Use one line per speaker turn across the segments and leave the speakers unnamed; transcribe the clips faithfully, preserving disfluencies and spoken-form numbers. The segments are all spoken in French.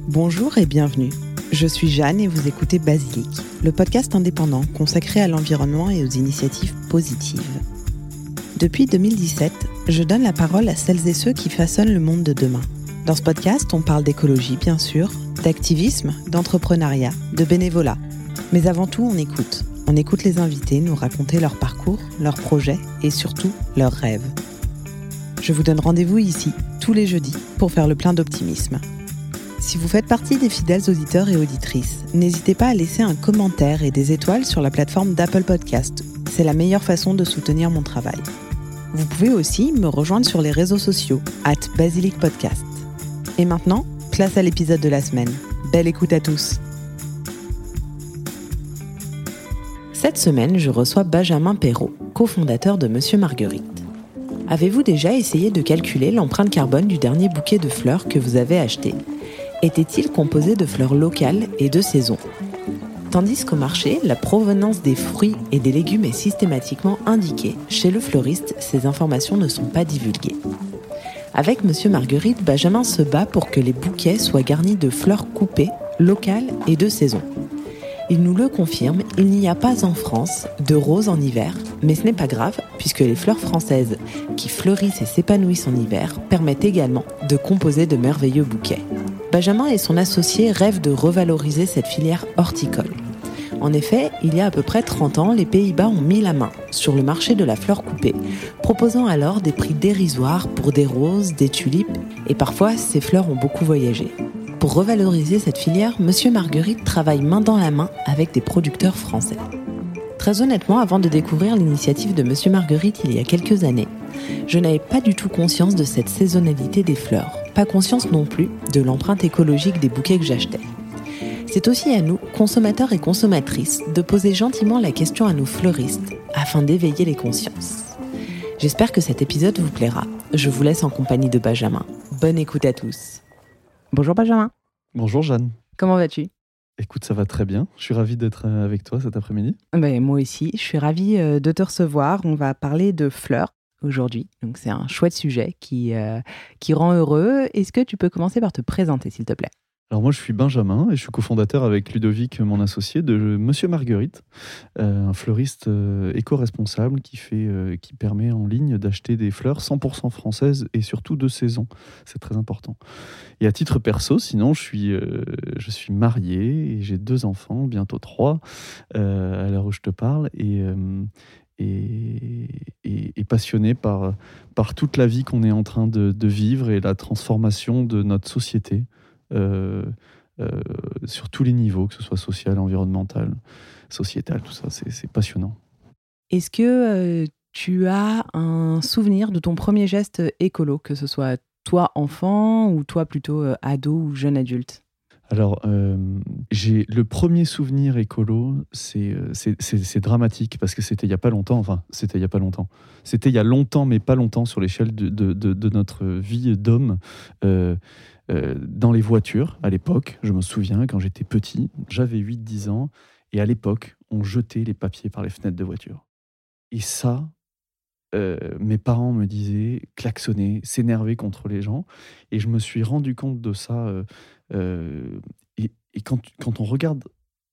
Bonjour et bienvenue. Je suis Jeanne et vous écoutez Basilic, le podcast indépendant consacré à l'environnement et aux initiatives positives. Depuis deux mille dix-sept, je donne la parole à celles et ceux qui façonnent le monde de demain. Dans ce podcast, on parle d'écologie, bien sûr, d'activisme, d'entrepreneuriat, de bénévolat. Mais avant tout, on écoute. On écoute les invités nous raconter leur parcours, leurs projets et surtout leurs rêves. Je vous donne rendez-vous ici, tous les jeudis, pour faire le plein d'optimisme. Si vous faites partie des fidèles auditeurs et auditrices, n'hésitez pas à laisser un commentaire et des étoiles sur la plateforme d'Apple Podcast. C'est la meilleure façon de soutenir mon travail. Vous pouvez aussi me rejoindre sur les réseaux sociaux, arobase basilic podcast. Et maintenant, place à l'épisode de la semaine. Belle écoute à tous. Cette semaine, je reçois Benjamin Perrault, cofondateur de Monsieur Marguerite. Avez-vous déjà essayé de calculer l'empreinte carbone du dernier bouquet de fleurs que vous avez acheté ? Était-il composé de fleurs locales et de saison ? Tandis qu'au marché, la provenance des fruits et des légumes est systématiquement indiquée, chez le fleuriste, ces informations ne sont pas divulguées. Avec Monsieur Marguerite, Benjamin se bat pour que les bouquets soient garnis de fleurs coupées, locales et de saison. Il nous le confirme, il n'y a pas en France de roses en hiver, mais ce n'est pas grave, puisque les fleurs françaises qui fleurissent et s'épanouissent en hiver permettent également de composer de merveilleux bouquets. Benjamin et son associé rêvent de revaloriser cette filière horticole. En effet, il y a à peu près trente ans, les Pays-Bas ont mis la main sur le marché de la fleur coupée, proposant alors des prix dérisoires pour des roses, des tulipes, et parfois ces fleurs ont beaucoup voyagé. Pour revaloriser cette filière, Monsieur Marguerite travaille main dans la main avec des producteurs français. Très honnêtement, avant de découvrir l'initiative de Monsieur Marguerite il y a quelques années, je n'avais pas du tout conscience de cette saisonnalité des fleurs, pas conscience non plus de l'empreinte écologique des bouquets que j'achetais. C'est aussi à nous, consommateurs et consommatrices, de poser gentiment la question à nos fleuristes afin d'éveiller les consciences. J'espère que cet épisode vous plaira. Je vous laisse en compagnie de Benjamin. Bonne écoute à tous. Bonjour Benjamin.
Bonjour Jeanne.
Comment vas-tu ?
Écoute, ça va très bien. Je suis ravi d'être avec toi cet après-midi.
Ben, moi aussi, je suis ravie de te recevoir. On va parler de fleurs aujourd'hui. Donc c'est un chouette sujet qui, euh, qui rend heureux. Est-ce que tu peux commencer par te présenter, s'il te plaît ?
Alors moi, je suis Benjamin et je suis cofondateur avec Ludovic, mon associé, de Monsieur Marguerite, euh, un fleuriste euh, éco-responsable qui, fait, euh, qui permet en ligne d'acheter des fleurs cent pour cent françaises et surtout de saison. C'est très important. Et à titre perso, sinon, je suis, euh, je suis marié et j'ai deux enfants, bientôt trois, euh, à l'heure où je te parle. Et... Euh, Et, et, et passionné par, par toute la vie qu'on est en train de, de vivre et la transformation de notre société euh, euh, sur tous les niveaux, que ce soit social, environnemental, sociétal, tout ça, c'est, c'est passionnant.
Est-ce que euh, tu as un souvenir de ton premier geste écolo, que ce soit toi enfant ou toi plutôt euh, ado ou jeune adulte ?
Alors, euh, j'ai le premier souvenir écolo, c'est, c'est, c'est, c'est dramatique parce que c'était il n'y a pas longtemps, enfin, c'était il n'y a pas longtemps. C'était il y a longtemps, mais pas longtemps sur l'échelle de, de, de, de notre vie d'homme. Euh, euh, dans les voitures, à l'époque, je me souviens, quand j'étais petit, j'avais huit dix ans, et à l'époque, on jetait les papiers par les fenêtres de voiture. Et ça, euh, mes parents me disaient klaxonner, s'énerver contre les gens, et je me suis rendu compte de ça... Euh, Euh, et, et quand, quand on regarde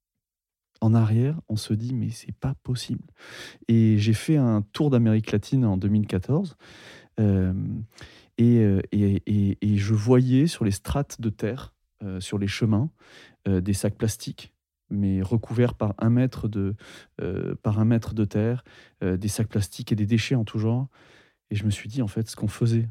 en arrière, on se dit mais c'est pas possible. Et j'ai fait un tour d'Amérique latine en deux mille quatorze euh, et, et, et, et je voyais sur les strates de terre, euh, sur les chemins, euh, des sacs plastiques, mais recouverts par un mètre de, euh, par un mètre de terre, euh, des sacs plastiques et des déchets en tout genre. Et je me suis dit en fait ce qu'on faisait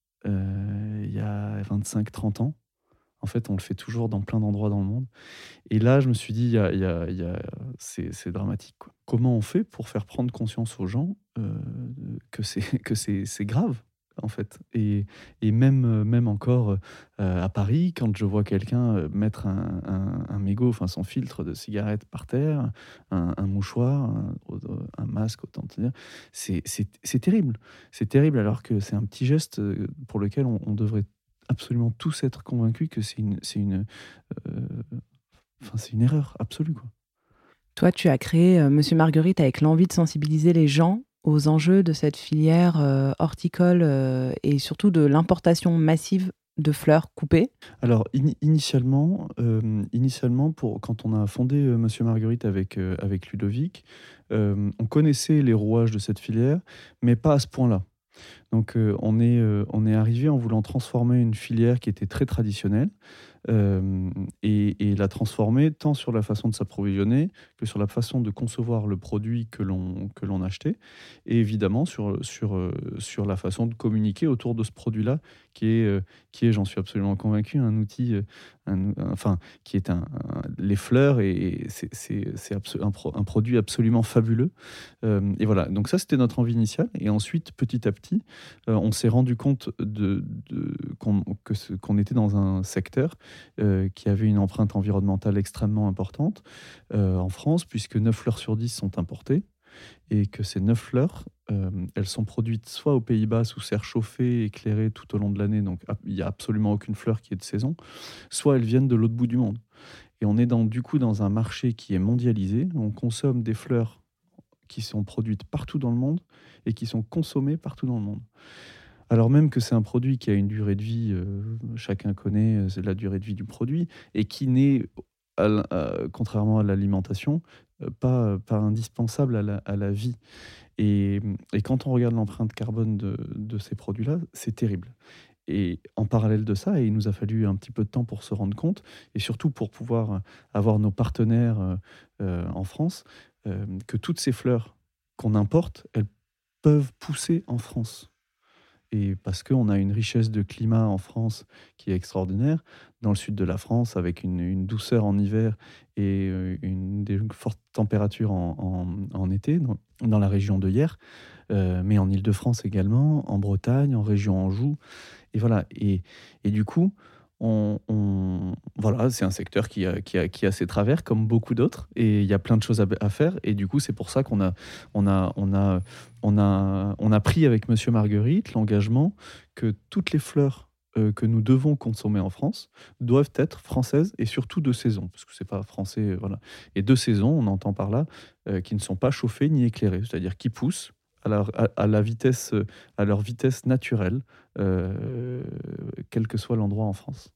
euh, il y a vingt-cinq trente ans, en fait, on le fait toujours dans plein d'endroits dans le monde. Et là, je me suis dit, y a, y a, y a, c'est, c'est dramatique, quoi. Comment on fait pour faire prendre conscience aux gens euh, que, c'est, que c'est, c'est grave, en fait. Et, et même, même encore euh, à Paris, quand je vois quelqu'un mettre un, un, un mégot, enfin son filtre de cigarette par terre, un, un mouchoir, un, un masque, autant te dire, c'est, c'est, c'est terrible. C'est terrible alors que c'est un petit geste pour lequel on, on devrait absolument tous être convaincus que c'est une, c'est une, euh, enfin, c'est une erreur absolue, quoi.
Toi, tu as créé euh, Monsieur Marguerite avec l'envie de sensibiliser les gens aux enjeux de cette filière euh, horticole euh, et surtout de l'importation massive de fleurs coupées?
Alors, ini initialement, hem, initialement pour quand on a fondé, heu, Monsieur Marguerite avec, heu, avec Ludovic, hem, on connaissait les rouages de cette filière, mais pas à ce point-là. Donc, heu, on est, heu, on est arrivé en voulant transformer une filière qui était très traditionnelle, hem et et la transformer tant sur la façon de s'approvisionner que sur la façon de concevoir le produit que l'on que l'on achetait et évidemment sur, sur, heu, sur la façon de communiquer autour de ce produit-là qui est, heu, qui est, j'en suis absolument convaincu, un outil, heu, un ou enfin, qui est un un les fleurs et et c'est c'est c'est abso un pro un produit absolument fabuleux, hem et voilà, donc ça, c'était notre envie initiale et ensuite, petit à petit, heu, on s'est rendu compte de de qu'on que ce qu'on était dans un secteur heu, qui avait une empreinte environnementale extrêmement importante, heu, en France, puisque neuf fleurs sur dix sont importées et que ces neuf fleurs, hem, elles sont produites soit aux Pays-Bas sous serre chauffée, éclairée tout au long de l'année, donc ap il y a absolument aucune fleur qui est de saison, soit elles viennent de l'autre bout du monde et on est dans du coup, dans un marché qui est mondialisé. On consomme des fleurs qui sont produites partout dans le monde et qui sont consommées partout dans le monde. Alors même que c'est un produit qui a une durée de vie, heu, chacun connaît, heu, c'est la durée de vie du produit et qui n'est à l'in heu, contrairement à l'alimentation, heu, pas, pas indispensable à la à la vie et mmh et quand on regarde l'empreinte carbone de de ces produits-là, c'est terrible et en parallèle de ça et il nous a fallu un petit peu de temps pour se rendre compte et surtout pour pouvoir, heu, avoir nos partenaires, heu heu, en France, hem, que toutes ces fleurs qu'on importe, elles peuvent pousser en France. Et parce qu'on a une richesse de climat en France qui est extraordinaire. Dans le sud de la France, avec une une douceur en hiver et heu, une des fortes températures en en en été, dans dans la région de Hyères, heu, mais en Île-de-France également, en Bretagne, en région Anjou et voilà et et du coup, on on voilà, c'est un secteur qui a qui a qui a ses travers comme beaucoup d'autres et il y a plein de choses à b à faire et du coup, c'est pour ça qu'on a on a on a on a on a pris avec Monsieur Marguerite l'engagement que toutes les fleurs, heu, que nous devons consommer en France doivent être françaises et surtout de saison, parce que c'est pas français, heu, voilà et de saison, on entend par là, heu, qui ne sont pas chauffées ni éclairées, c'est-à-dire qui poussent à la à à la vitesse, heu, à leur vitesse naturelle, heu, quel que soit l'endroit en France.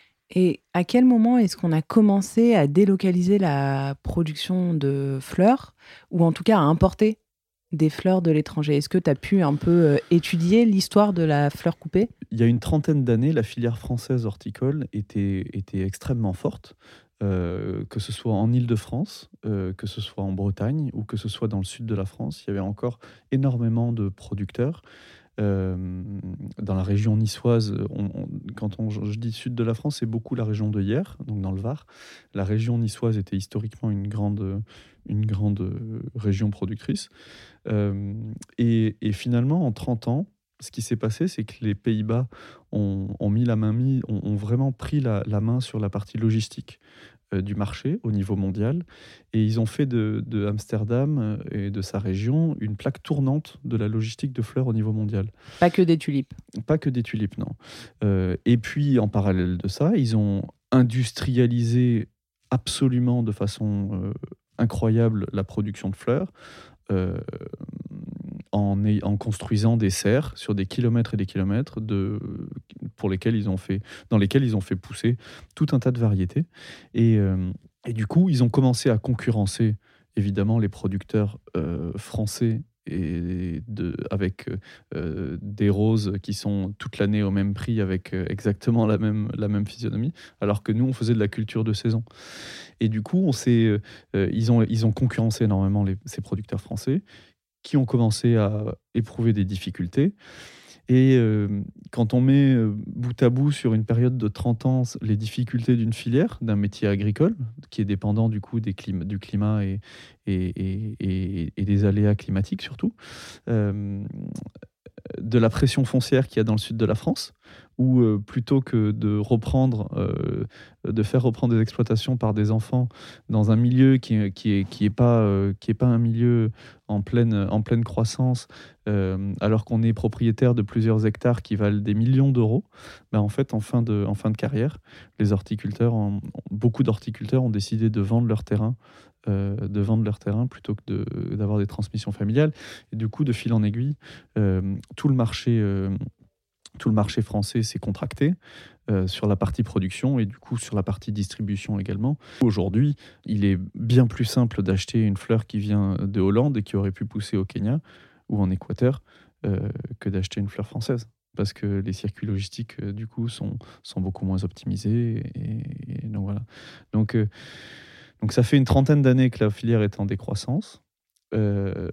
Et à quel moment est-ce qu'on a commencé à délocaliser la production de fleurs ou en tout cas à importer des fleurs de l'étranger? Est-ce que tu as pu un peu, heu, étudier l'histoire de la fleur coupée?
Il y a une trentaine d'années, la filière française horticole était était extrêmement forte, heu, que ce soit en Île-de-France, heu, que ce soit en Bretagne ou que ce soit dans le sud de la France. Il y avait encore énormément de producteurs. Hem, dans la région niçoise, on on quand on je je dis sud de la France, c'est beaucoup la région de Hyères, donc dans le Var. La région niçoise était historiquement une grande, heu, une grande, heu, région productrice. Hem et et finalement, en trente ans, ce qui s'est passé, c'est que les Pays-Bas ont ont mis la main mis ont ont vraiment pris la la main sur la partie logistique, heu, du marché au niveau mondial et ils ont fait de de Amsterdam, heu et de sa région une plaque tournante de la logistique de fleurs au niveau mondial.
Pas que des tulipes.
Pas que des tulipes, non. Heu et puis en parallèle de ça, ils ont industrialisé absolument de façon, heu, incroyable la production de fleurs, hem, en ay en construisant des serres sur des kilomètres et des kilomètres de pour lesquels ils ont fait dans lesquels ils ont fait pousser tout un tas de variétés et hem et du coup, ils ont commencé à concurrencer évidemment les producteurs, heu, français et de avec, heu heu, des roses qui sont toute l'année au même prix avec, heu, exactement la même la même physionomie, alors que nous, on faisait de la culture de saison et du coup, on s'est, heu heu, ils ont ils ont concurrencé énormément les ces producteurs français qui ont commencé à éprouver des difficultés et hem, quand on met, heu, bout à bout sur une période de trente ans s les difficultés d'une filière, d'un métier agricole qui est dépendant du coup des clim du climat et et et et et des aléas climatiques surtout, hem, de la pression foncière qu'il y a dans le sud de la France où, heu, plutôt que de reprendre, heu, de faire reprendre des exploitations par des enfants dans un milieu qui est qui est qui est pas, heu, qui est pas un milieu en pleine, en pleine croissance, hem, alors qu'on est propriétaire de plusieurs hectares qui valent des millions d'euros, bah, en fait, en fin de en fin de carrière, les horticulteurs ont beaucoup d'horticulteurs ont décidé de vendre leur terrain, heu, de vendre leur terrain plutôt que de d'avoir des transmissions familiales et du coup, de fil en aiguille, hem, tout le marché, hem, tout le marché français s'est contracté euh, sur la partie production et du coup sur la partie distribution également. Aujourd'hui, il est bien plus simple d'acheter une fleur qui vient de Hollande et qui aurait pu pousser au Kenya ou en Équateur euh, que d'acheter une fleur française. Parce que les circuits logistiques, euh, du coup, sont, sont beaucoup moins optimisés. Et, et donc, voilà. Donc, euh, donc, ça fait une trentaine d'années que la filière est en décroissance. Euh,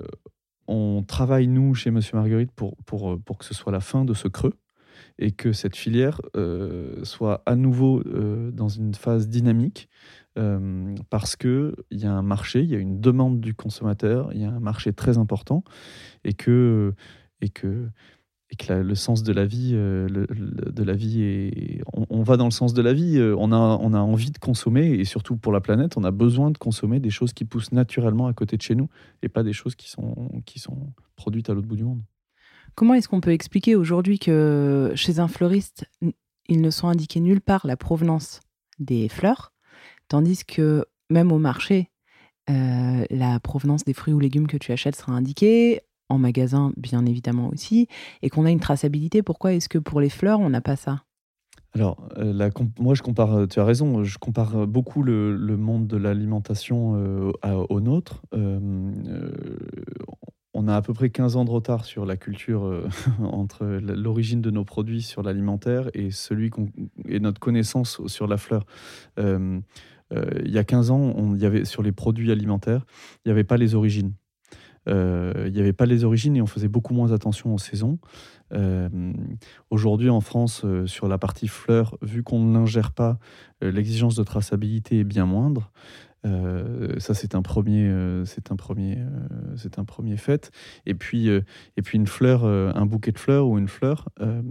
on travaille, nous, chez Monsieur Marguerite, pour, pour, pour que ce soit la fin de ce creux et que cette filière euh, soit à nouveau euh, dans une phase dynamique euh, parce qu'il y a un marché, il y a une demande du consommateur, il y a un marché très important et que... Et que et que la, le sens de la vie, euh, le, le, de la vie est, on, on va dans le sens de la vie. Euh, on a, on a envie de consommer et surtout pour la planète, on a besoin de consommer des choses qui poussent naturellement à côté de chez nous et pas des choses qui sont, qui sont produites à l'autre bout du monde.
Comment est-ce qu'on peut expliquer aujourd'hui que chez un fleuriste, ils ne sont indiqués nulle part la provenance des fleurs, tandis que même au marché, euh, la provenance des fruits ou légumes que tu achètes sera indiquée, en magasin bien évidemment aussi, et qu'on a une traçabilité. Pourquoi est-ce que pour les fleurs, on n'a pas ça ?
Alors, euh, la comp- moi je compare, tu as raison, je compare beaucoup le, le monde de l'alimentation euh, à- au nôtre. Euh, euh, on a à peu près quinze ans de retard sur la culture euh, entre l'origine de nos produits sur l'alimentaire et, celui qu'on- et notre connaissance sur la fleur. Euh, euh, il y a quinze ans, on, il y avait, sur les produits alimentaires, il n'y avait pas les origines. Euh, il n'y avait pas les origines et on faisait beaucoup moins attention aux saisons. Euh, Aujourd'hui, en France, euh, sur la partie fleurs, vu qu'on ne l'ingère pas, euh, l'exigence de traçabilité est bien moindre. Euh, ça, c'est un premier, euh, c'est un premier, euh, c'est un premier fait. Et puis, euh, et puis une fleur, euh, un bouquet de fleurs ou une fleur euh,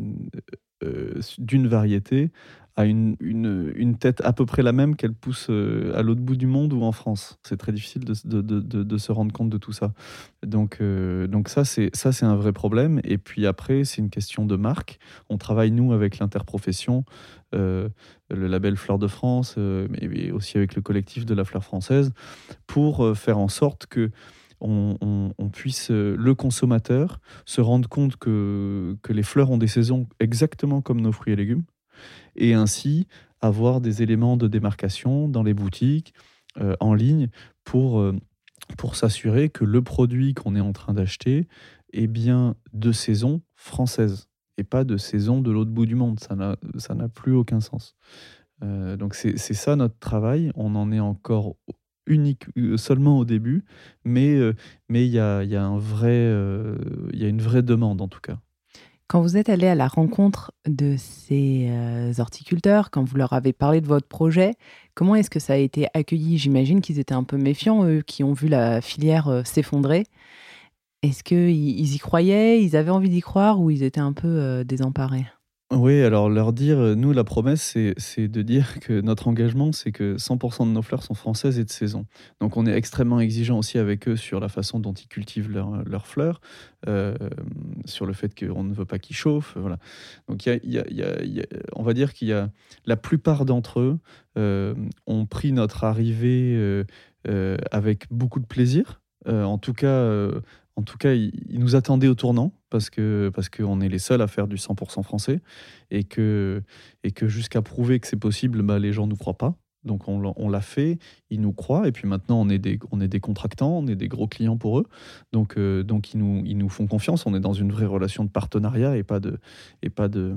euh, d'une variété a une, une, une tête à peu près la même qu'elle pousse euh, à l'autre bout du monde ou en France. C'est très difficile de, de, de, de, de se rendre compte de tout ça. Donc, euh, donc ça, c'est, ça, c'est un vrai problème. Et puis après, c'est une question de marque. On travaille, nous, avec l'interprofession, euh, le label Fleur de France, euh, mais aussi avec le collectif de la fleur française, pour euh, faire en sorte que on, on, on puisse, euh, le consommateur, se rendre compte que, que les fleurs ont des saisons exactement comme nos fruits et légumes, et ainsi avoir des éléments de démarcation dans les boutiques, euh, en ligne, pour, euh, pour s'assurer que le produit qu'on est en train d'acheter est bien de saison française et pas de saison de l'autre bout du monde. Ça n'a, ça n'a plus aucun sens. Euh, donc c'est, c'est ça notre travail. On en est encore unique, euh, seulement au début, mais euh, mais il y a, il y a un vrai, euh, il y a une vraie demande en tout cas.
Quand vous êtes allé à la rencontre de ces euh, horticulteurs, quand vous leur avez parlé de votre projet, comment est-ce que ça a été accueilli ? J'imagine qu'ils étaient un peu méfiants, eux, qui ont vu la filière euh, s'effondrer. Est-ce qu'ils ils y croyaient, ils avaient envie d'y croire ou ils étaient un peu euh, désemparés ?
Oui, alors leur dire, euh, nous, la promesse, c'est, c'est de dire que notre engagement, c'est que cent pour cent de nos fleurs sont françaises et de saison. Donc on est extrêmement exigeant aussi avec eux sur la façon dont ils cultivent leurs leurs fleurs, euh, sur le fait qu'on ne veut pas qu'ils chauffent. Voilà. Donc il y a, il y a- il y a- il y a- on va dire qu'il y a la plupart d'entre eux euh, ont pris notre arrivée euh, euh, avec beaucoup de plaisir. Euh, en tout cas, euh, en tout cas, ils, ils nous attendaient au tournant parce que parce qu'on est les seuls à faire du cent pour cent français et que et que jusqu'à prouver que c'est possible, bah, les gens nous croient pas. Donc on, l'a- on l'a fait, ils nous croient et puis maintenant on est des on est des contractants, on est des gros clients pour eux. Donc euh, donc ils nous ils nous font confiance. On est dans une vraie relation de partenariat et pas de et pas de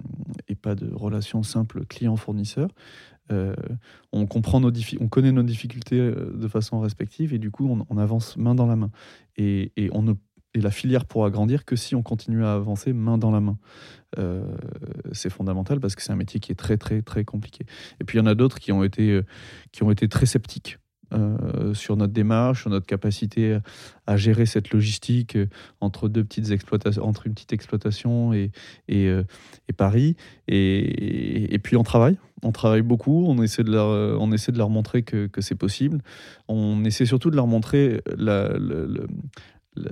et pas de relation simple client-fournisseur. Euh, on comprend nos diffi- on connaît nos difficultés euh, de façon respective et du coup on, on avance main dans la main et, et on ne et la filière pourra grandir que si on continue à avancer main dans la main. Euh, c'est fondamental parce que c'est un métier qui est très très très compliqué. Et puis il y en a d'autres qui ont été euh, qui ont été très sceptiques euh, sur notre démarche, sur notre capacité à gérer cette logistique euh, entre deux petites exploitations, entre une petite exploitation et et, euh, et Paris. Et, et puis on travaille, on travaille beaucoup, on essaie de leur, on essaie de leur montrer que, que c'est possible. On essaie surtout de leur montrer la, le- le- le-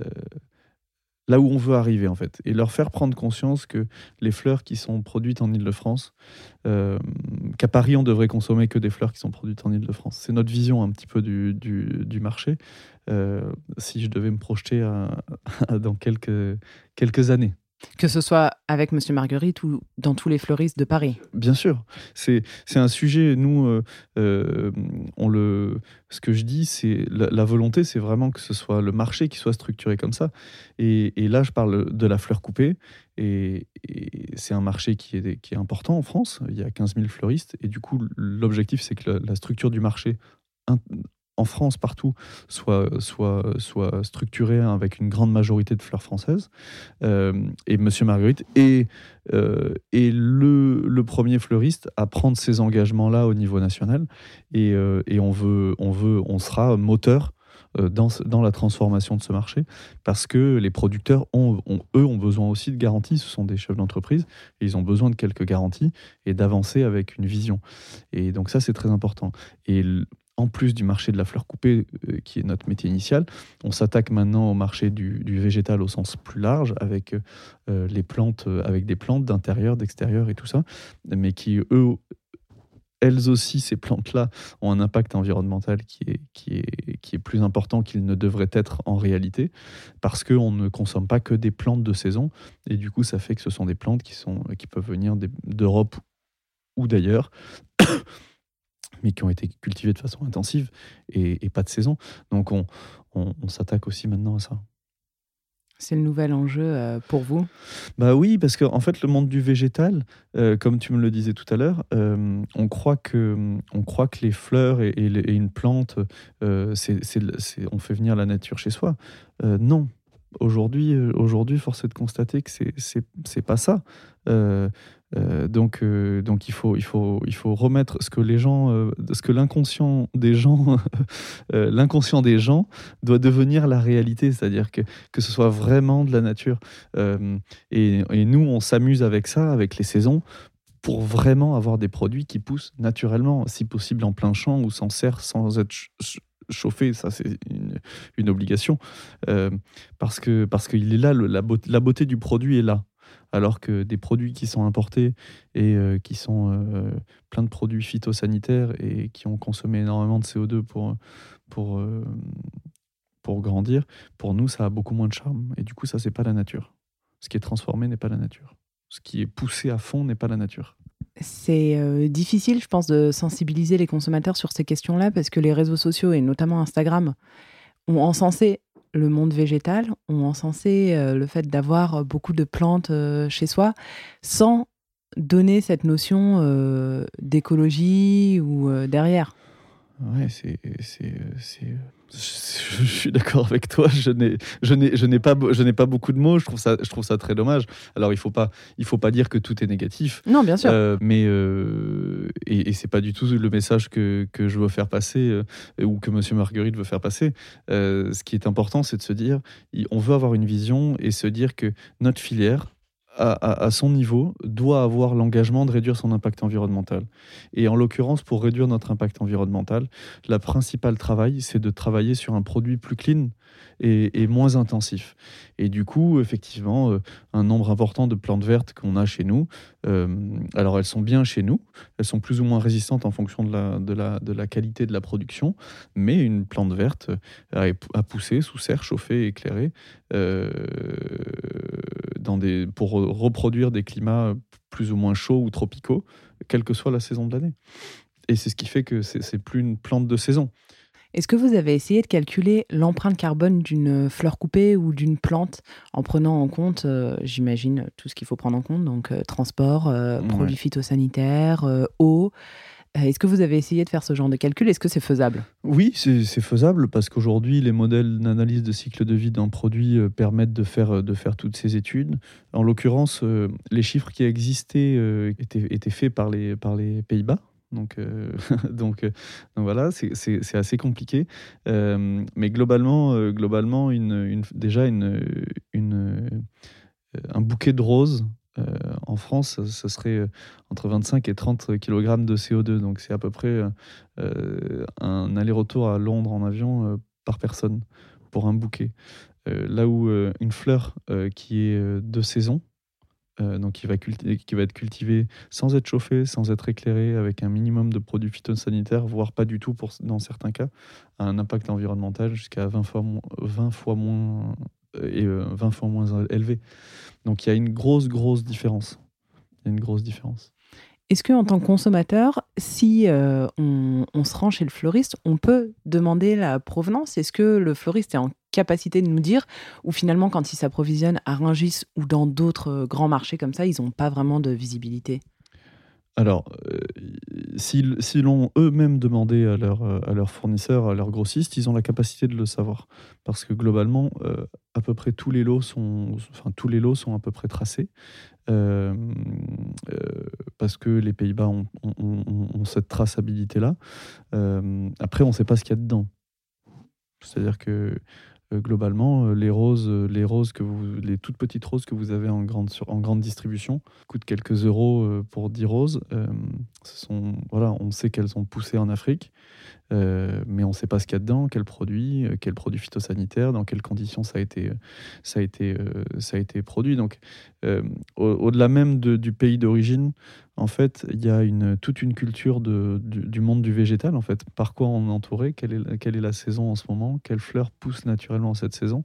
là où on veut arriver en fait, et leur faire prendre conscience que les fleurs qui sont produites en Île-de-France, euh, qu'à Paris on devrait consommer que des fleurs qui sont produites en Île-de-France. C'est notre vision un petit peu du, du, du marché. Euh, si je devais me projeter à- à dans quelques, quelques années.
Que ce soit avec Monsieur Marguerite ou dans tous les fleuristes de Paris.
Bien sûr, c'est, c'est un sujet, nous, euh, euh, on le, ce que je dis, c'est la, la volonté, c'est vraiment que ce soit le marché qui soit structuré comme ça. Et, et là, je parle de la fleur coupée, et, et c'est un marché qui est, qui est important en France, il y a quinze mille fleuristes, et du coup, l'objectif, c'est que la, la structure du marché in- en France, partout, soit, soit, soit structurée avec une grande majorité de fleurs françaises. Euh, et Monsieur Marguerite est, euh, est le, le premier fleuriste à prendre ces engagements-là au niveau national. Et, euh, et on, veut, on, veut, on sera moteur euh, dans, dans la transformation de ce marché, parce que les producteurs, ont, ont, eux, ont besoin aussi de garanties. Ce sont des chefs d'entreprise, et ils ont besoin de quelques garanties et d'avancer avec une vision. Et donc ça, c'est très important. Et en plus du marché de la fleur coupée, euh, qui est notre métier initial, on s'attaque maintenant au marché du, du végétal au sens plus large, avec euh, les plantes, euh, avec des plantes d'intérieur, d'extérieur et tout ça, mais qui, eux, elles aussi, ces plantes-là, ont un impact environnemental qui est, qui est, qui est plus important qu'il ne devrait être en réalité, parce qu'on ne consomme pas que des plantes de saison, et du coup, ça fait que ce sont des plantes qui, sont, qui peuvent venir des- d'Europe ou d'ailleurs, mais qui ont été cultivées de façon intensive et, et pas de saison. Donc on, on, on s'attaque aussi maintenant à ça.
C'est le nouvel enjeu euh, pour vous?
Bah oui, parce qu'en en fait, le monde du végétal, euh, comme tu me le disais tout à l'heure, euh, on, croit que, on croit que les fleurs et, et les- et une plante, euh, c'est, c'est, c'est- on fait venir la nature chez soi. Euh, non. Aujourd'hui, euh, aujourd'hui, force est de constater que c'est, c'est, c'est pas ça. Euh, euh, donc, euh, donc il faut, il faut, il faut remettre ce que les gens, euh, ce que l'inconscient des gens, euh, l'inconscient des gens doit devenir la réalité, c'est-à-dire que que ce soit vraiment de la nature. Euh, et, et nous, on s'amuse avec ça, avec les saisons, pour vraiment avoir des produits qui poussent naturellement, si possible en plein champ ou sans serre, sans être ch- ch- chauffé. Ça, c'est une, une obligation. Euh, parce que parce qu'il est là, le- la, beauté, la beauté du produit est là. Alors que des produits qui sont importés et euh, qui sont euh, plein de produits phytosanitaires et qui ont consommé énormément de C O deux pour, pour, euh, pour grandir, pour nous, ça a beaucoup moins de charme. Et du coup, ça, c'est pas la nature. Ce qui est transformé n'est pas la nature. Ce qui est poussé à fond n'est pas la nature.
C'est euh, difficile, je pense, de sensibiliser les consommateurs sur ces questions-là parce que les réseaux sociaux et notamment Instagram ont encensé le monde végétal, ont encensé euh, le fait d'avoir beaucoup de plantes euh, chez soi sans donner cette notion euh, d'écologie ou euh, derrière.
Ouais, c'est, c'est, c'est, je, je suis d'accord avec toi. Je n'ai, je n'ai, je n'ai pas, be- je n'ai pas beaucoup de mots. Je trouve ça, je trouve ça très dommage. Alors, il faut pas, il faut pas dire que tout est négatif.
Non, bien sûr.
Euh, mais euh, et, et c'est pas du tout le message que, que je veux faire passer euh, ou que Monsieur Marguerite veut faire passer. Euh, ce qui est important, c'est de se dire, il- on veut avoir une vision et se dire que notre filière, à, à- à son niveau, doit avoir l'engagement de réduire son impact environnemental. Et en l'occurrence, pour réduire notre impact environnemental, la principale travail, c'est de travailler sur un produit plus clean et, et moins intensif. Et du coup, effectivement, euh, un nombre important de plantes vertes qu'on a chez nous, euh, alors elles sont bien chez nous, elles sont plus ou moins résistantes en fonction de la, de la, de la qualité de la production, mais une plante verte euh, à, à pousser sous serre, chauffée, éclairée, euh, dans des, pour reproduire des climats plus ou moins chauds ou tropicaux, quelle que soit la saison de l'année. Et c'est ce qui fait que c'est, c'est plus une plante de saison.
Est-ce que vous avez essayé de calculer l'empreinte carbone d'une fleur coupée ou d'une plante en prenant en compte, euh, j'imagine, tout ce qu'il faut prendre en compte, donc euh, transport, euh,
Ouais.
produits phytosanitaires, euh, eau. Euh, Est-ce que vous avez essayé de faire ce genre de calcul? Est-ce que c'est faisable?
Oui, c'est, c'est faisable parce qu'aujourd'hui, les modèles d'analyse de cycle de vie d'un produit euh, permettent de faire, euh, de faire toutes ces études. En l'occurrence, euh, les chiffres qui existaient euh, étaient, étaient faits par les, par les Pays-Bas. Donc, euh, donc, euh, donc voilà, c'est, c'est, c'est assez compliqué. Euh, mais globalement, euh, globalement une, une- déjà une, une, euh, un bouquet de roses euh, en France, ça, ça serait euh, entre vingt-cinq et trente kilogrammes de C O deux. Donc c'est à peu près euh, euh, un aller-retour à Londres en avion euh, par personne pour un bouquet. Euh, là où euh, une fleur euh, qui est euh, de saison, euh, donc qui va, culti- qui va être cultivée sans être chauffée, sans être éclairée, avec un minimum de produits phytosanitaires, voire pas du tout pour, dans certains cas, a un impact environnemental jusqu'à vingt fois, mo- vingt fois moins est euh, vingt fois moins élevé. Donc il y a une grosse, grosse différence. Il y a une grosse différence.
Est-ce qu'en tant que consommateur, si euh, on, on se rend chez le fleuriste, on peut demander la provenance? Est-ce que le fleuriste est en capacité de nous dire, ou finalement, quand il s'approvisionne à Rungis ou dans d'autres euh, grands marchés comme ça, ils n'ont pas vraiment de visibilité?
Alors, euh, si, si l'on eux-mêmes demandé à leurs à leurs fournisseurs, à leurs grossistes, ils ont la capacité de le savoir. Parce que globalement, euh, à peu près tous les lots sont, enfin, tous les lots sont à peu près tracés. Euh, euh, parce que les Pays-Bas ont, ont- ont- ont cette traçabilité-là. Euh, après, on ne sait pas ce qu'il y a dedans. C'est-à-dire que euh, globalement, euh, les roses, euh, les roses que vous, les toutes petites roses que vous avez en grande, sur- en grande distribution coûtent quelques euros euh, pour dix roses. Euh, ce sont, voilà, on sait qu'elles sont poussées en Afrique. Euh, mais on ne sait pas ce qu'il y a dedans, quel produit, euh, quel produit phytosanitaire, dans quelles conditions ça a été, euh, ça a été, euh, ça a été produit. Donc, euh, au- au-delà même de- du pays d'origine, en fait, il y a une, toute une culture de, du, du monde du végétal. En fait, par quoi on est entouré, quelle est, quelle est la saison en ce moment, quelles fleurs poussent naturellement cette saison,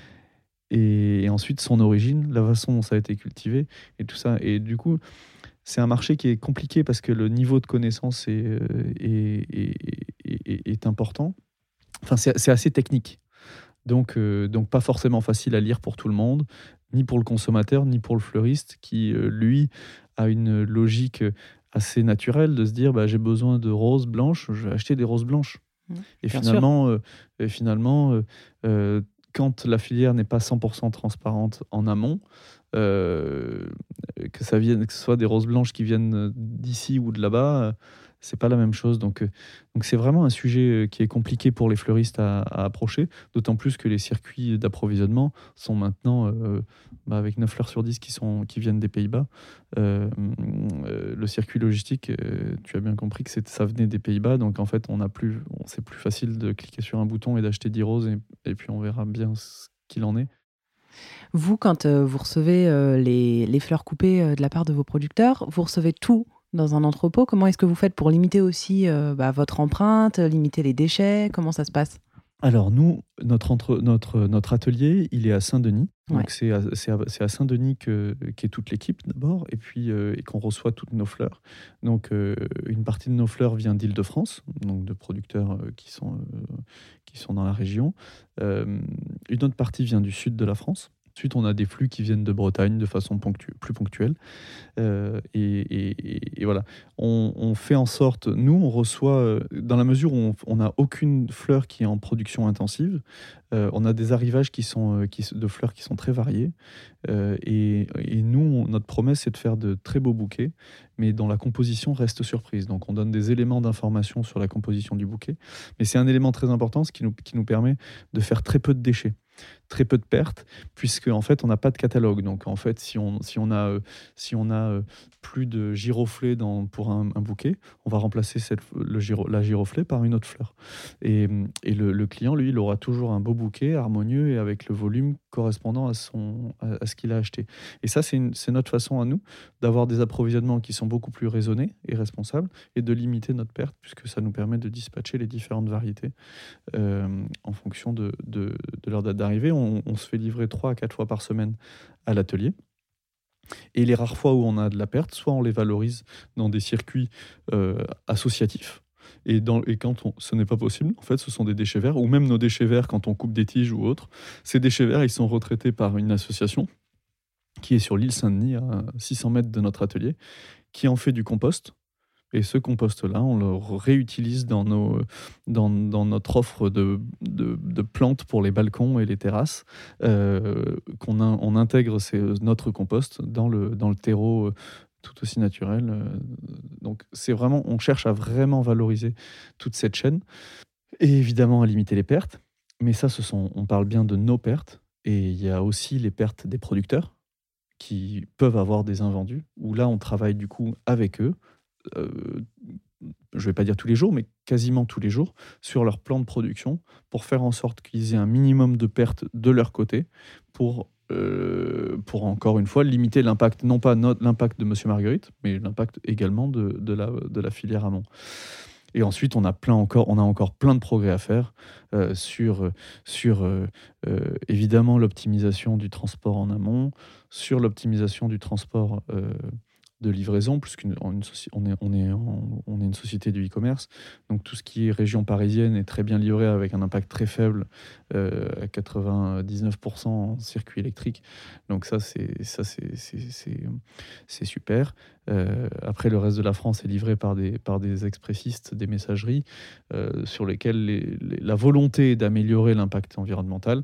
et, et ensuite son origine, la façon dont ça a été cultivé, et tout ça. Et du coup, c'est un marché qui est compliqué parce que le niveau de connaissance est, euh, est, est- est- est important. Enfin, c'est c'est assez technique. Donc, euh, donc, pas forcément facile à lire pour tout le monde, ni pour le consommateur, ni pour le fleuriste, qui, euh, lui, a une logique assez naturelle de se dire bah, j'ai besoin de roses blanches, je vais acheter des roses blanches.
Mmh,
Et
bien sûr.
finalement, euh, et finalement euh, euh, quand la filière n'est pas cent pour cent transparente en amont, euh, que ça vienne, que ce soit des roses blanches qui viennent d'ici ou de là-bas, euh, c'est pas la même chose. Donc, euh, donc c'est vraiment un sujet euh, qui est compliqué pour les fleuristes à, à approcher, d'autant plus que les circuits d'approvisionnement sont maintenant, euh, bah, avec neuf fleurs sur dix qui, sont, qui viennent des Pays-Bas. Euh, euh, le circuit logistique, euh, tu as bien compris que c'est- ça venait des Pays-Bas, donc en fait, on a plus, on- c'est plus facile de cliquer sur un bouton et d'acheter dix roses, et, et puis on verra bien ce qu'il en est.
Vous, quand euh, vous recevez euh, les, les fleurs coupées euh, de la part de vos producteurs, vous recevez tout dans un entrepôt. Comment est-ce que vous faites pour limiter aussi euh, bah, votre empreinte, limiter les déchets? Comment ça se passe?
Alors nous, notre, entre- notre, notre atelier, il est à Saint-Denis.
Ouais.
Donc c'est à, c'est à- c'est à Saint-Denis que, qu'est toute l'équipe d'abord, et puis euh, et qu'on reçoit toutes nos fleurs. Donc euh, une partie de nos fleurs vient d'Île-de-France, donc de producteurs euh, qui sont, euh, qui sont dans la région. Euh, une autre partie vient du sud de la France. Ensuite, on a des flux qui viennent de Bretagne de façon ponctu- plus ponctuelle. Euh, et, et- et voilà, on, on fait en sorte, nous, on reçoit, euh, dans la mesure où on n'a aucune fleur qui est en production intensive, euh, on a des arrivages qui sont, euh, qui, s- de fleurs qui sont très variés. Euh, et, et nous, on- notre promesse, c'est de faire de très beaux bouquets, mais dont la composition reste surprise. Donc, on donne des éléments d'information sur la composition du bouquet. Mais c'est un élément très important, ce qui nous, qui nous permet de faire très peu de déchets, très peu de pertes, puisque en fait on n'a pas de catalogue. Donc en fait, si on, si on a, euh, si on a euh, plus de giroflées dans, pour un, un bouquet, on va remplacer cette, le giro, la giroflée par une autre fleur. Et, et le, le client, lui, il aura toujours un beau bouquet harmonieux et avec le volume correspondant à, son, à, à ce qu'il a acheté. Et ça, c'est, une, c'est notre façon à nous d'avoir des approvisionnements qui sont beaucoup plus raisonnés et responsables, et de limiter notre perte, puisque ça nous permet de dispatcher les différentes variétés euh, en fonction de, de, de leur date d'arrivée. On, on se fait livrer trois à quatre fois par semaine à l'atelier. Et les rares fois où on a de la perte, soit on les valorise dans des circuits euh, associatifs. Et, dans, et quand on, ce n'est pas possible, en fait, ce sont des déchets verts, ou même nos déchets verts quand on coupe des tiges ou autres. Ces déchets verts, ils sont retraités par une association qui est sur l'île Saint-Denis, à six cents mètres de notre atelier, qui en fait du compost. Et ce compost-là, on le réutilise dans, nos, dans, dans notre offre de, de, de plantes pour les balcons et les terrasses, euh, qu'on a, on intègre ces, notre compost dans le, dans le terreau euh, tout aussi naturel. euh. Donc c'est vraiment, on cherche à vraiment valoriser toute cette chaîne, et évidemment à limiter les pertes. Mais ça, ce sont, on parle bien de nos pertes, et il y a aussi les pertes des producteurs qui peuvent avoir des invendus, où là on travaille du coup avec eux, euh, je ne vais pas dire tous les jours, mais quasiment tous les jours, sur leur plan de production, pour faire en sorte qu'ils aient un minimum de pertes de leur côté, pour, euh, pour encore une fois limiter l'impact, non pas notre, l'impact de Monsieur Marguerite, mais l'impact également de, de, la, de la filière amont. Et ensuite, on a, plein encore, on a encore plein de progrès à faire euh, sur, sur euh, euh, évidemment l'optimisation du transport en amont, sur l'optimisation du transport euh, de livraison, puisqu'on on est, on est, en- on est une société de e-commerce. Donc tout ce qui est région parisienne est très bien livré avec un impact très faible, euh, à quatre-vingt-dix-neuf pour cent en circuit électrique. Donc ça, c'est, ça, c'est, c'est, c'est, c'est super. Euh, après, le reste de la France est livré par des, par des expressistes, des messageries, euh, sur lesquelles les- les- la volonté est d'améliorer l'impact environnemental.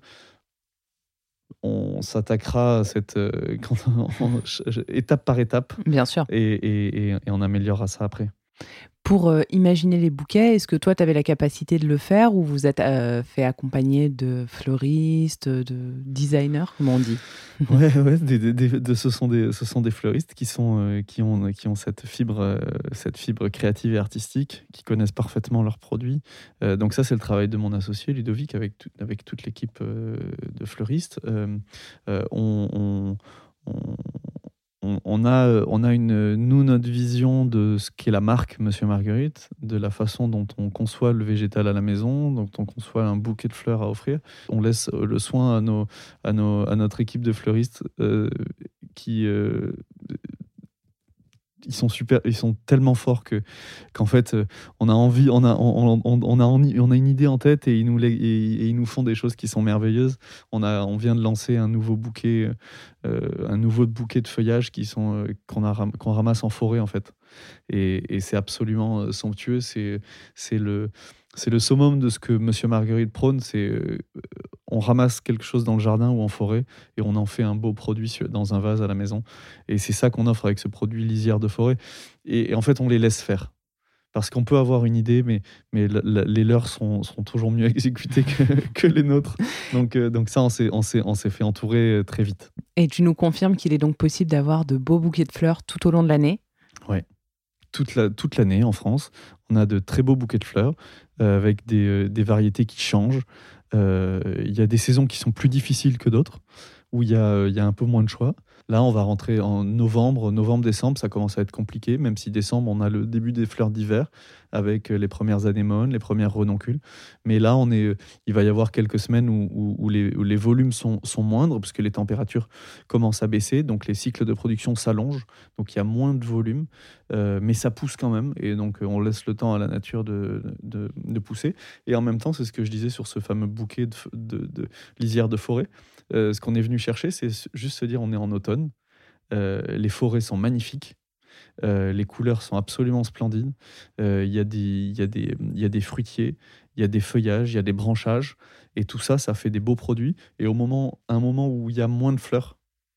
On s'attaquera à cette euh, quand on- étape par étape
Bien sûr.
et, et- et- et on améliorera ça après.
Pour euh, imaginer les bouquets, est-ce que toi, tu avais la capacité de le faire ou vous êtes euh, fait accompagner de fleuristes, de designers, comment on dit?
Ouais, ouais, des- des- des- de- ce sont des, ce sont des fleuristes qui sont, euh, qui ont, qui ont cette fibre, euh, cette fibre créative et artistique, qui connaissent parfaitement leurs produits. Euh, donc ça, c'est le travail de mon associé Ludovic avec, tout- avec toute l'équipe euh, de fleuristes. Euh, euh, on, on- on- on, on a, euh, on a une, nous, notre vision de ce qu'est la marque Monsieur Marguerite, de la façon dont on conçoit le végétal à la maison, dont on conçoit un bouquet de fleurs à offrir. On laisse euh, le soin à, nos, à, nos, à notre équipe de fleuristes euh, qui... euh, ils sont super, ils sont tellement forts que qu'en fait euh, on a envie, on a, on, on- on a, envie- on a une idée en tête et ils nous, la- et, et ils nous font des choses qui sont merveilleuses. On a, on vient de lancer un nouveau bouquet, euh, un nouveau bouquet de feuillages qui sont euh, qu'on a ram- qu'on ramasse en forêt en fait. Et, et c'est absolument euh, somptueux. C'est, c'est le, c'est le summum de ce que Monsieur Marguerite prône. C'est euh, on ramasse quelque chose dans le jardin ou en forêt et on en fait un beau produit sur- dans un vase à la maison. Et c'est ça qu'on offre avec ce produit lisière de forêt. Et, et en fait, on les laisse faire. Parce qu'on peut avoir une idée, mais, mais la- la- les leurs sont, seront toujours mieux exécutés que, que les nôtres. Donc, euh, donc ça, on s'est, on s'est, on s'est fait entourer euh, très vite.
Et tu nous confirmes qu'il est donc possible d'avoir de beaux bouquets de fleurs tout au long de l'année?
Ouais. Toute, la, toute l'année en France, on a de très beaux bouquets de fleurs euh, avec des, euh, des variétés qui changent. Euh, Il y a des saisons qui sont plus difficiles que d'autres, où il y a, euh, il y a un peu moins de choix. Là, on va rentrer en novembre, novembre-décembre, ça commence à être compliqué, même si décembre, on a le début des fleurs d'hiver avec euh, les premières anémones, les premières renoncules. Mais là, on est, euh, il va y avoir quelques semaines où, où- où les, où les volumes sont, sont moindres, parce que les températures commencent à baisser, donc les cycles de production s'allongent, donc il y a moins de volume, euh, mais ça pousse quand même, et donc euh, on laisse le temps à la nature de, de, de pousser. Et en même temps, c'est ce que je disais sur ce fameux bouquet de, de, de lisière de forêt. Euh, ce qu'on est venu chercher, c'est juste se dire on est en automne, euh, les forêts sont magnifiques, euh, les couleurs sont absolument splendides, euh, il y a des, il y a des, il y a des fruitiers, il y a des feuillages, il y a des branchages, et tout ça, ça fait des beaux produits. Et au moment, à un moment où il y a moins de fleurs,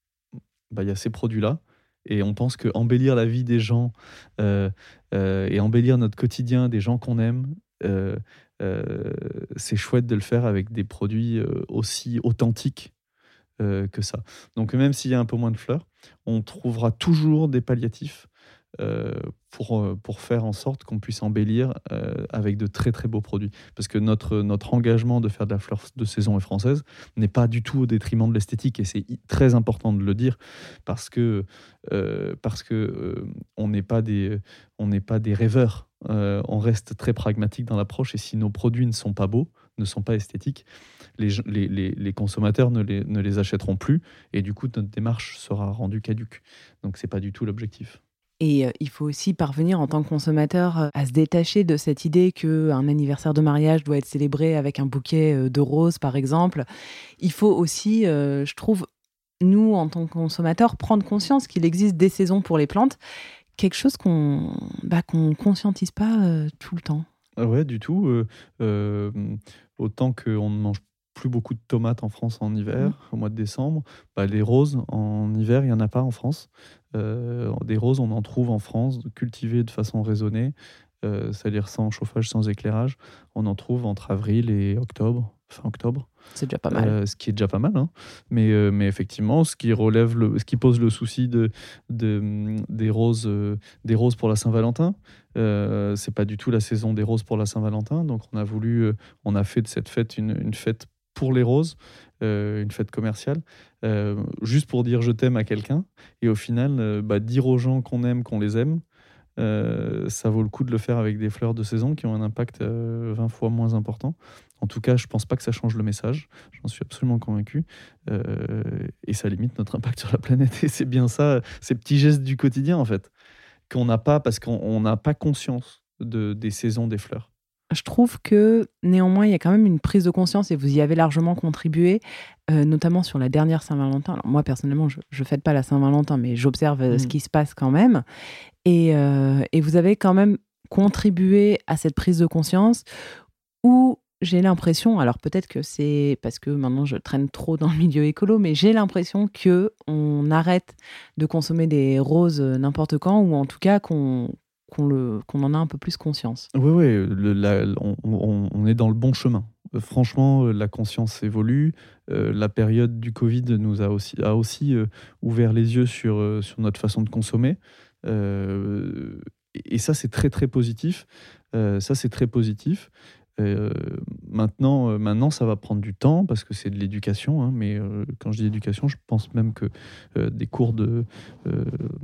bah, il y a ces produits-là. Et on pense que embellir la vie des gens euh, euh, et embellir notre quotidien des gens qu'on aime, euh, euh, c'est chouette de le faire avec des produits euh, aussi authentiques euh, que ça. Donc même s'il y a un peu moins de fleurs, on trouvera toujours des palliatifs euh, pour, euh, pour faire en sorte qu'on puisse embellir euh, avec de très très beaux produits. Parce que notre, notre engagement de faire de la fleur de saison et française n'est pas du tout au détriment de l'esthétique, et c'est i- très important de le dire, parce que, euh, parce que euh, on n'est pas des, on n'est pas des rêveurs. Euh, on reste très pragmatique dans l'approche, et si nos produits ne sont pas beaux, ne sont pas esthétiques, les, gens- les, les- les consommateurs ne les, ne les achèteront plus, et du coup notre démarche sera rendue caduque. Donc c'est pas du tout l'objectif.
Et euh, il faut aussi parvenir en tant que consommateur euh, à se détacher de cette idée qu'un anniversaire de mariage doit être célébré avec un bouquet euh, de roses, par exemple. Il faut aussi, euh, je trouve, nous, en tant que consommateurs, prendre conscience qu'il existe des saisons pour les plantes, quelque chose qu'on bah, qu'on conscientise pas euh, tout le temps.
Ah ouais, du tout. Euh, euh, autant qu'on ne mange plus beaucoup de tomates en France en hiver,
Mhm.
au mois de décembre, bah, les roses en hiver, il n'y en a pas en France. Euh, des roses, on en trouve en France, cultivées de façon raisonnée, euh, c'est-à-dire sans chauffage, sans éclairage. On en trouve entre avril et octobre, fin octobre.
C'est déjà pas mal.
Euh, ce qui est déjà pas mal, hein. Mais, euh, mais effectivement, ce qui relève le, ce qui pose le souci de, de, hum, des, roses, euh, des roses pour la Saint-Valentin, euh, c'est pas du tout la saison des roses pour la Saint-Valentin. Donc on a voulu, euh, on a fait de cette fête une, une fête pour les roses, euh, une fête commerciale, euh, juste pour dire je t'aime à quelqu'un. Et au final, euh, bah, dire aux gens qu'on aime, qu'on les aime, euh, ça vaut le coup de le faire avec des fleurs de saison qui ont un impact euh, vingt fois moins important. En tout cas, je pense pas que ça change le message. J'en suis absolument convaincu. Euh, et ça limite notre impact sur la planète. Et c'est bien ça, ces petits gestes du quotidien, en fait, qu'on n'a pas parce qu'on on n'a pas conscience de, des saisons des fleurs.
Je trouve que néanmoins, il y a quand même une prise de conscience et vous y avez largement contribué, euh, notamment sur la dernière Saint-Valentin. Alors moi, personnellement, je ne fête pas la Saint-Valentin, mais j'observe euh,
Mmh.
ce qui se passe quand même. Et, euh, et vous avez quand même contribué à cette prise de conscience où j'ai l'impression, alors peut-être que c'est parce que maintenant je traîne trop dans le milieu écolo, mais j'ai l'impression qu'on arrête de consommer des roses n'importe quand, ou en tout cas qu'on qu'on le, qu'on en a un peu plus conscience.
Oui, oui, le- la- on, on- on est dans le bon chemin. Euh, Franchement, euh, la conscience évolue. Euh, la période du Covid nous a aussi, a aussi euh, ouvert les yeux sur, euh, sur notre façon de consommer. Euh, et, et ça, c'est très, très positif. Euh, ça, c'est très positif. Euh, maintenant, euh, maintenant, ça va prendre du temps parce que c'est de l'éducation. Hein, mais euh, quand je dis éducation, je pense même que euh, des cours de, euh,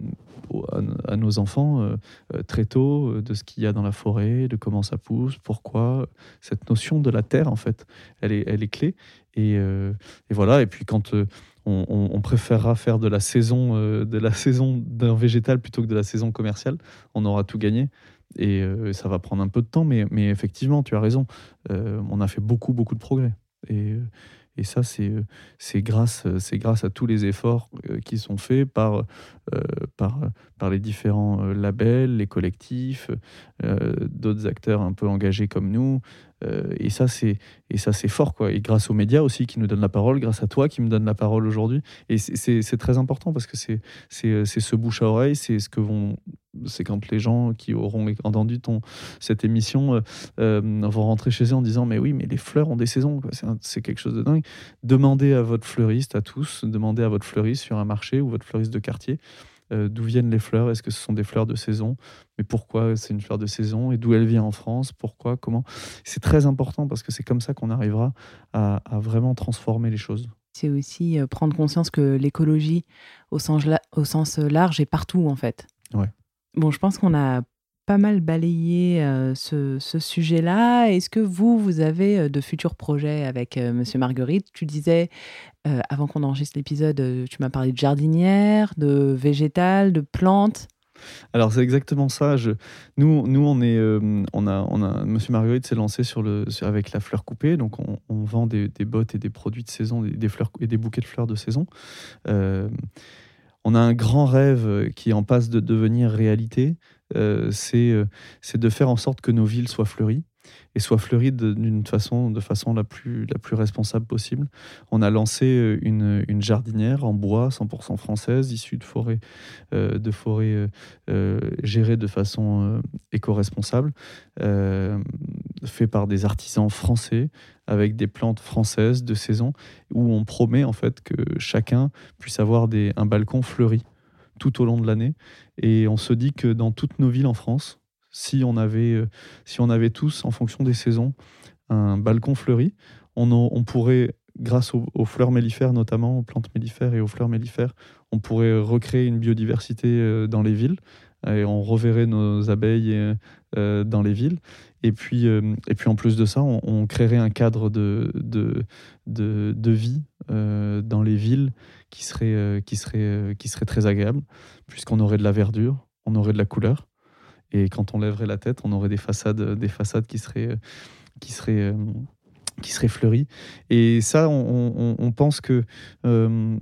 au- à, à nos enfants euh, euh, très tôt, euh, de ce qu'il y a dans la forêt, de comment ça pousse, pourquoi. Cette notion de la terre, en fait, elle est, elle est clé. Et, euh, et voilà. Et puis quand euh, on, on- on préférera faire de la saison, euh, de la saison d'un végétal plutôt que de la saison commerciale, on aura tout gagné. Et euh, ça va prendre un peu de temps, mais, mais effectivement, tu as raison. Euh, on a fait beaucoup, beaucoup de progrès. Et, euh, et ça, c'est, euh, c'est, grâce, c'est grâce à tous les efforts euh, qui sont faits par, euh, par, par les différents euh, labels, les collectifs, euh, d'autres acteurs un peu engagés comme nous. Euh, et ça, c'est, et ça, c'est fort, quoi. Et grâce aux médias aussi qui nous donnent la parole, grâce à toi qui me donne la parole aujourd'hui. Et c'est, c'est, c'est très important parce que c'est, c'est, c'est ce bouche à oreille, c'est ce que vont c'est quand les gens qui auront entendu ton, cette émission euh, euh, vont rentrer chez eux en disant mais oui, mais les fleurs ont des saisons, quoi. C'est, un- c'est quelque chose de dingue. Demandez à votre fleuriste, à tous, demandez à votre fleuriste sur un marché ou votre fleuriste de quartier euh, d'où viennent les fleurs, est-ce que ce sont des fleurs de saison, mais pourquoi c'est une fleur de saison et d'où elle vient en France, pourquoi, comment. C'est très important parce que c'est comme ça qu'on arrivera à, à vraiment transformer les choses.
C'est aussi euh, prendre conscience que l'écologie, au sens, la- au sens large, est partout en fait.
Ouais.
Bon, je pense qu'on a pas mal balayé euh, ce, ce sujet-là. Est-ce que vous, vous avez euh, de futurs projets avec euh, Monsieur Marguerite? Tu disais, euh, avant qu'on enregistre l'épisode, euh, tu m'as parlé de jardinière, de végétal, de plantes.
Alors c'est exactement ça. Je, nous, nous on est, euh, on a, on a, Monsieur Marguerite s'est lancé sur le, sur- avec la fleur coupée. Donc on, on vend des, des bottes et des produits de saison, des, des fleurs et des bouquets de fleurs de saison. Euh, on a un grand rêve euh, qui en passe de devenir réalité. Euh, c'est, euh, c'est de faire en sorte que nos villes soient fleuries et soient fleuries de, d'une façon, de façon la plus, la plus responsable possible. On a lancé euh, une, une jardinière en bois cent pour cent française, issue de forêts, euh, de forêts euh, euh, gérées de façon euh, éco-responsable, euh, fait par des artisans français, avec des plantes françaises de saison, où on promet en fait que chacun puisse avoir des, un balcon fleuri tout au long de l'année. Et on se dit que dans toutes nos villes en France, si on avait, euh, si on avait tous, en fonction des saisons, un balcon fleuri, on, en- on pourrait, grâce aux, aux fleurs mellifères notamment, aux plantes mellifères et aux fleurs mellifères, on pourrait recréer une biodiversité euh, dans les villes et on reverrait nos abeilles euh, euh, dans les villes. Et puis, euh, et puis en plus de ça, on, on créerait un cadre de, de, de, de vie euh, dans les villes qui serait, euh, qui, serait, euh, qui serait très agréable, puisqu'on aurait de la verdure, on aurait de la couleur. Et quand on lèverait la tête, on aurait des façades, des façades qui seraient, euh, qui seraient, euh, qui seraient fleuries. Et ça, on, on- on pense que, euh,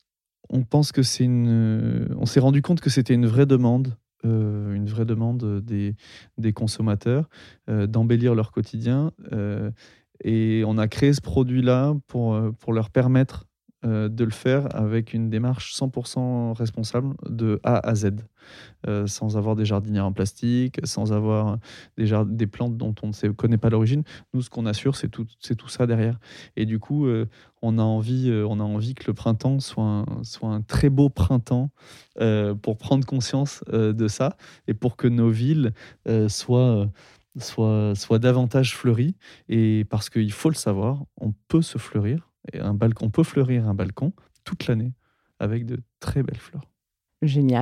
on pense que c'est une. On s'est rendu compte que c'était une vraie demande, euh, une vraie demande des, des consommateurs euh, d'embellir leur quotidien. euh, et on a créé ce produit-là pour, euh, pour leur permettre euh, de le faire avec une démarche cent pour cent responsable de A à Z euh, sans avoir des jardinières en plastique, sans avoir des, jar- des plantes dont on ne sait- connaît pas l'origine. Nous, ce qu'on assure, c'est tout, c'est tout ça derrière. Et du coup, euh, on, a envie, euh, on a envie que le printemps soit un, soit un très beau printemps euh, pour prendre conscience euh, de ça et pour que nos villes euh, soient... euh, soient, soient davantage fleuries. Et parce qu'il faut le savoir, on peut se fleurir. Et un balcon, on peut fleurir un balcon toute l'année avec de très belles fleurs.
Génial.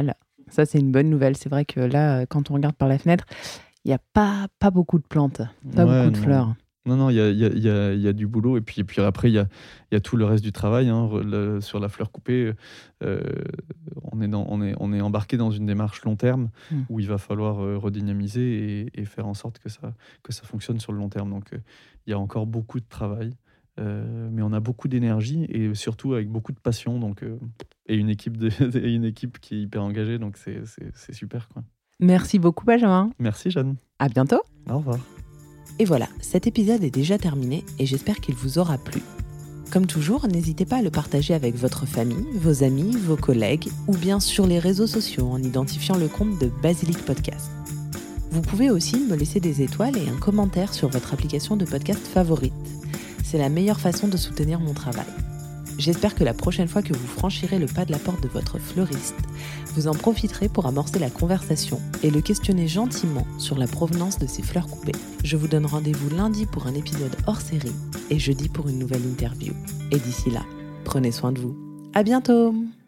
Ça, c'est une bonne nouvelle. C'est vrai que là, quand on regarde par la fenêtre, il n'y a pas, pas beaucoup de plantes, pas
Ouais,
beaucoup de
non.
fleurs.
Non, non, il y a, il y a- il y a- il y a du boulot. Et puis, et puis après, il y a, il y a tout le reste du travail. Hein. Re- le- sur la fleur coupée, euh, on, est dans, on, est, on est embarqué dans une démarche long terme
Mm.
où il va falloir euh, redynamiser et, et faire en sorte que ça, que ça fonctionne sur le long terme. Donc, euh, il y a encore beaucoup de travail. Euh, mais on a beaucoup d'énergie et surtout avec beaucoup de passion. Donc, euh, et, une équipe de, et une équipe qui est hyper engagée. Donc, c'est, c'est, c'est super, quoi.
Merci beaucoup, Benjamin.
Merci, Jeanne.
À bientôt.
Au revoir.
Et voilà, cet épisode est déjà terminé et j'espère qu'il vous aura plu. Comme toujours, n'hésitez pas à le partager avec votre famille, vos amis, vos collègues ou bien sur les réseaux sociaux en identifiant le compte de Basilic Podcast. Vous pouvez aussi me laisser des étoiles et un commentaire sur votre application de podcast favorite. C'est la meilleure façon de soutenir mon travail. J'espère que la prochaine fois que vous franchirez le pas de la porte de votre fleuriste, vous en profiterez pour amorcer la conversation et le questionner gentiment sur la provenance de ces fleurs coupées. Je vous donne rendez-vous lundi pour un épisode hors série et jeudi pour une nouvelle interview. Et d'ici là, prenez soin de vous. À bientôt!